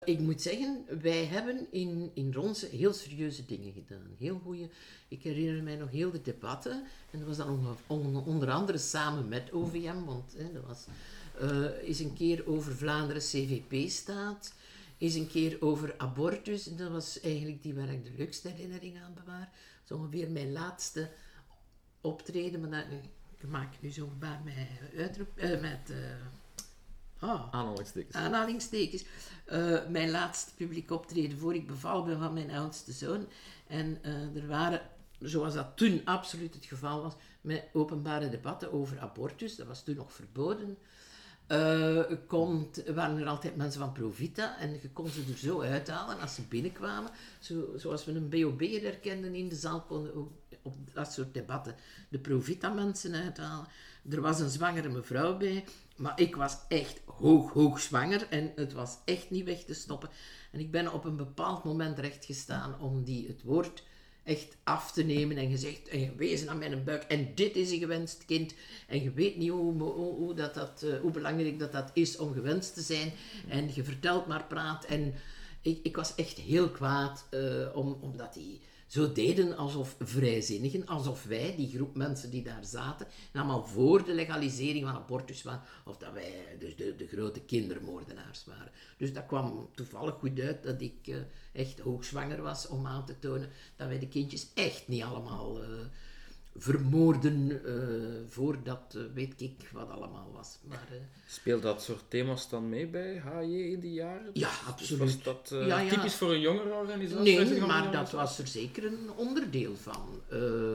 Ik moet zeggen, wij hebben in Ronse heel serieuze dingen gedaan. Heel goede. Ik herinner mij nog heel de debatten. En dat was dan onder andere samen met OVM, want dat was eens een keer over Vlaanderen CVP-staat, eens een keer over abortus. En dat was eigenlijk die waar ik de leukste herinnering aan bewaar. Dat is ongeveer mijn laatste optreden, maar dat, ik maak nu zo'n gebaar aanhalingstekens. Mijn laatste publiek optreden voor ik bevallen ben van mijn oudste zoon. En er waren, zoals dat toen absoluut het geval was, met openbare debatten over abortus. Dat was toen nog verboden. Waren er altijd mensen van Provita en je kon ze er zo uithalen als ze binnenkwamen. Zoals we een BOB'er herkenden in de zaal, konden ook op dat soort debatten de Provita-mensen uithalen. Er was een zwangere mevrouw bij, maar ik was echt hoog zwanger en het was echt niet weg te stoppen. En ik ben op een bepaald moment rechtgestaan om het woord echt af te nemen en gezegd, en gewezen aan mijn buik, en dit is een gewenst kind, en je weet niet hoe belangrijk dat is om gewenst te zijn, en je vertelt maar praat, en ik was echt heel kwaad, omdat die zo deden alsof vrijzinnigen, alsof wij, die groep mensen die daar zaten, allemaal voor de legalisering van abortus waren, of dat wij dus de grote kindermoordenaars waren. Dus dat kwam toevallig goed uit dat ik echt hoogzwanger was, om aan te tonen dat wij de kindjes echt niet allemaal vermoorden voordat weet ik wat allemaal was. Maar, speelt dat soort thema's dan mee bij HJ in die jaren? Ja, absoluut. Was dat typisch voor een jongere organisatie? Nee, maar dat was er zeker een onderdeel van.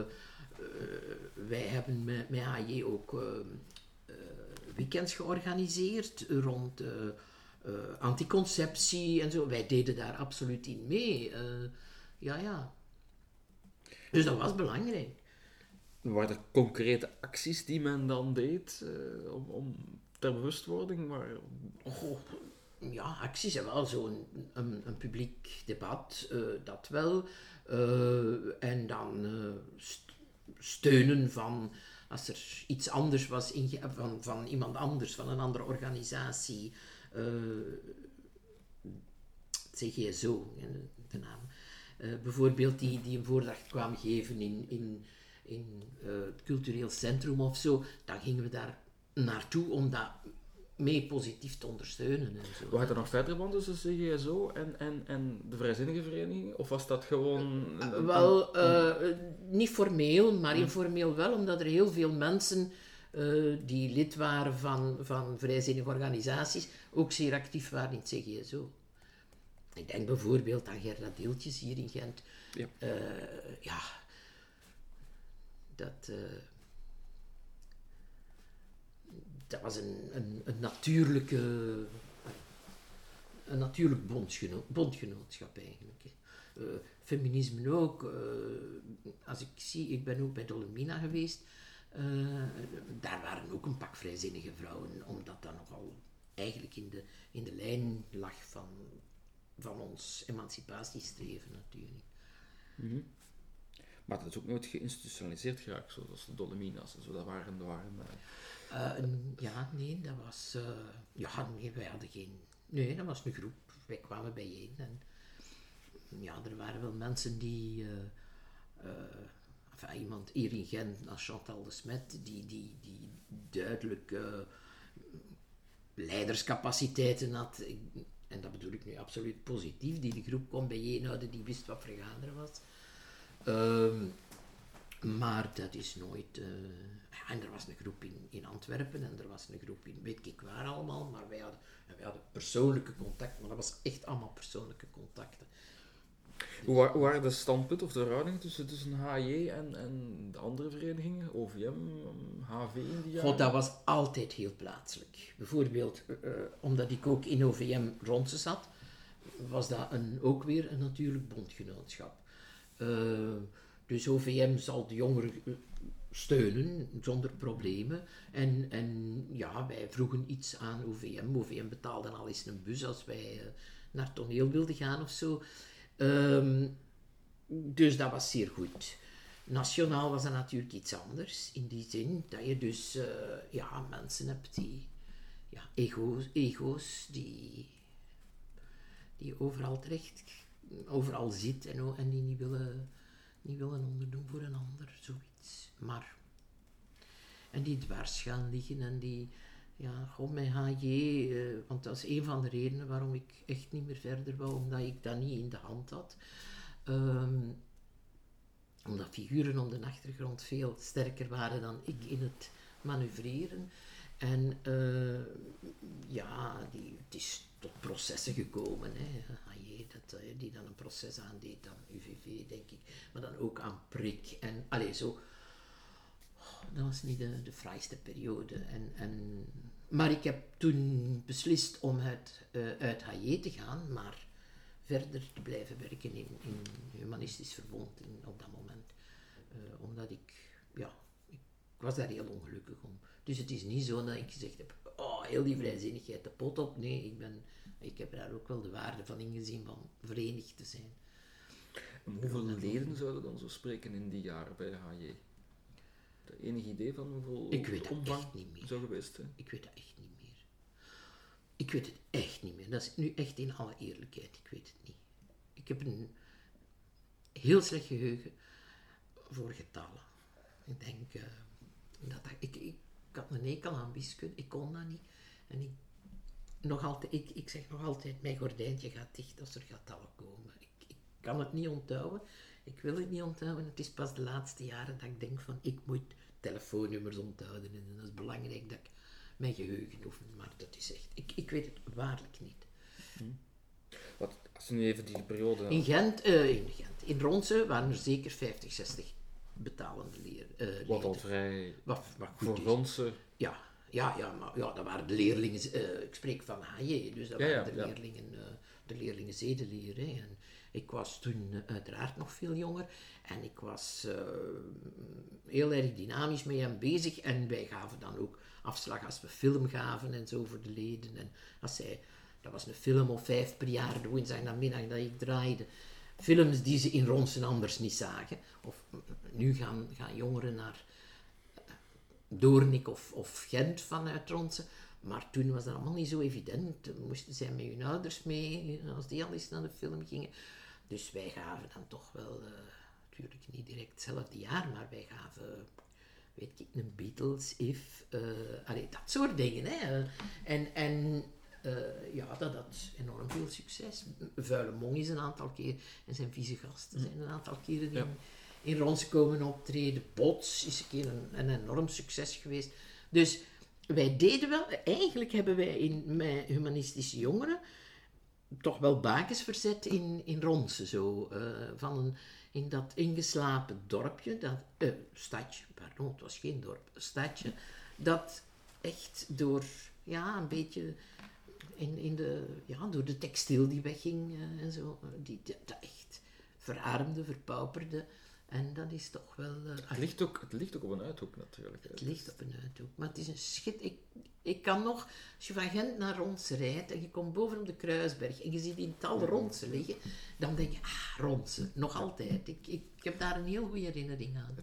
Wij hebben met HJ ook weekends georganiseerd rond anticonceptie en zo. Wij deden daar absoluut in mee. Ja. Dus dat was belangrijk. Waren er concrete acties die men dan deed om ter bewustwording? Ja, acties en wel zo'n een publiek debat, dat wel. En dan steunen van, als er iets anders was van iemand anders, van een andere organisatie. CGSO, de naam. Bijvoorbeeld die een voordracht kwamen geven in het cultureel centrum of zo, dan gingen we daar naartoe om dat mee positief te ondersteunen. En zo. Waren er nog verder van tussen CGSO en de Vrijzinnige Vereniging? Of was dat gewoon... Niet formeel, maar informeel wel, omdat er heel veel mensen die lid waren van vrijzinnige organisaties ook zeer actief waren in het CGSO. Ik denk bijvoorbeeld aan Gerda Deeltjes hier in Gent. Ja. Dat was een natuurlijk bondgenootschap eigenlijk. Feminisme ook. Als ik zie, ik ben ook bij Dolomina geweest. Daar waren ook een pak vrijzinnige vrouwen, omdat dat nogal eigenlijk in de lijn lag van ons emancipatiestreven natuurlijk. Mm-hmm. Maar dat is ook nooit geïnstitutionaliseerd geraakt, zoals de Dolomina's en zo. Dat waren nee, dat was... wij hadden geen... Nee, dat was een groep. Wij kwamen bijeen. En ja, er waren wel mensen die... iemand hier in Gent, als Chantal de Smet, die duidelijk leiderscapaciteiten had. En dat bedoel ik nu absoluut positief. Die de groep kon bijeenhouden, die wist wat vergaderen was. Maar dat is nooit... en er was een groep in Antwerpen en er was een groep in weet ik waar allemaal, maar wij hadden persoonlijke contacten, maar dat was echt allemaal persoonlijke contacten. Hoe waren de standpunten of de verhoudingen tussen HJ en de andere verenigingen, OVM, HV in die jaren? Dat was altijd heel plaatselijk. Bijvoorbeeld, omdat ik ook in OVM Ronse zat, was dat ook weer een natuurlijk bondgenootschap. Dus OVM zal de jongeren steunen zonder problemen. En wij vroegen iets aan OVM. OVM betaalde al eens een bus als wij naar het toneel wilden gaan of zo. Dus dat was zeer goed. Nationaal was dat natuurlijk iets anders. In die zin dat je dus mensen hebt die ego's die overal terecht, overal zit en die niet willen onderdoen voor een ander, zoiets. Maar, en die dwars gaan liggen en die, ja, gewoon met HJ, want dat is een van de redenen waarom ik echt niet meer verder wou, omdat ik dat niet in de hand had. Omdat figuren op de achtergrond veel sterker waren dan ik in het manoeuvreren. En het is tot processen gekomen. HJ, die dan een proces aandeed aan UVV, denk ik. Maar dan ook aan prik. En zo. Dat was niet de fraaiste periode. Maar ik heb toen beslist om uit HJ te gaan, maar verder te blijven werken in Humanistisch Verbond op dat moment. Omdat ik was daar heel ongelukkig om. Dus het is niet zo dat ik gezegd heb, heel die vrijzinnigheid de pot op. Nee, ik heb daar ook wel de waarde van ingezien van verenigd te zijn. En hoeveel leden zouden dan zo spreken in die jaren bij HJ? De enig idee van hoeveel ik weet omvang echt niet meer. Zou geweest zijn? Ik weet dat echt niet meer. Ik weet het echt niet meer. Dat is nu echt in alle eerlijkheid. Ik weet het niet. Ik heb een heel slecht geheugen voor getallen. Ik denk ik had een hekel aan wiskunde. Ik kon dat niet. En ik zeg nog altijd, mijn gordijntje gaat dicht als er getallen komen. Ik kan het niet onthouden. Ik wil het niet onthouden. Het is pas de laatste jaren dat ik denk van, ik moet telefoonnummers onthouden. En dat is belangrijk dat ik mijn geheugen oefen. Maar dat is echt, ik weet het waarlijk niet. Wat, als je nu even die periode... In Gent. In Ronse waren er zeker 50, 60 betalende leden. Wat al vrij... Wat goed voor is. Ronse... Maar dat waren de leerlingen, ik spreek van HJ, dus dat waren de leerlingen zedeleer. En ik was toen uiteraard nog veel jonger en ik was heel erg dynamisch met hem bezig en wij gaven dan ook afslag als we film gaven en zo voor de leden. En dat was een film of 5 per jaar, de woensdag namiddag dat ik draaide. Films die ze in Ronsen anders niet zagen. Of nu gaan jongeren naar Doornik of Gent vanuit Ronsen. Maar toen was dat allemaal niet zo evident. Toen moesten zij met hun ouders mee, als die al eens naar de film gingen. Dus wij gaven dan toch wel, natuurlijk niet direct hetzelfde jaar, maar wij gaven, weet ik, een Beatles, If, dat soort dingen. Hè. Dat had enorm veel succes. Vuile Mong is een aantal keer, en zijn vieze gasten zijn een aantal keren in Ronsen komen optreden. Bots is een keer een enorm succes geweest. Dus wij deden wel, eigenlijk hebben wij met humanistische jongeren toch wel bakens verzet in Ronsen. Zo, in dat ingeslapen dorpje, stadje, pardon, het was geen dorp, een stadje, dat echt door, een beetje door de textiel die wegging en zo, dat echt verarmde, verpauperde. En dat is toch wel... Het ligt ook op een uithoek natuurlijk. Het ligt op een uithoek. Maar het is een schit... Ik kan nog... Als je van Gent naar Ronsen rijdt en je komt boven op de Kruisberg en je ziet die tal Ronsen liggen, dan denk je, Ronsen, nog altijd. Ik heb daar een heel goede herinnering aan.